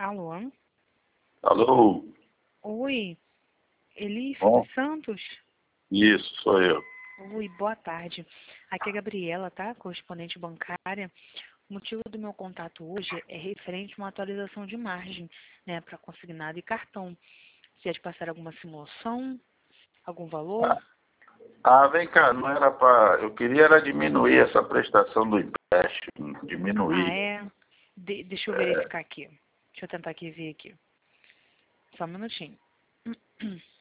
Alô? Alô? Oi, Elício Bom, dos Santos? isso, sou eu. Oi, boa tarde. Aqui é a Gabriela, tá? Correspondente bancária. O motivo do meu contato hoje é referente a uma atualização de margem, né, para consignado e cartão. Você ia te passar alguma simulação, algum valor? Vem cá, não era para... Eu queria era diminuir essa prestação do empréstimo, Ah, diminuir. é? Deixa eu verificar aqui. Deixa eu tentar aqui ver aqui. Só um minutinho.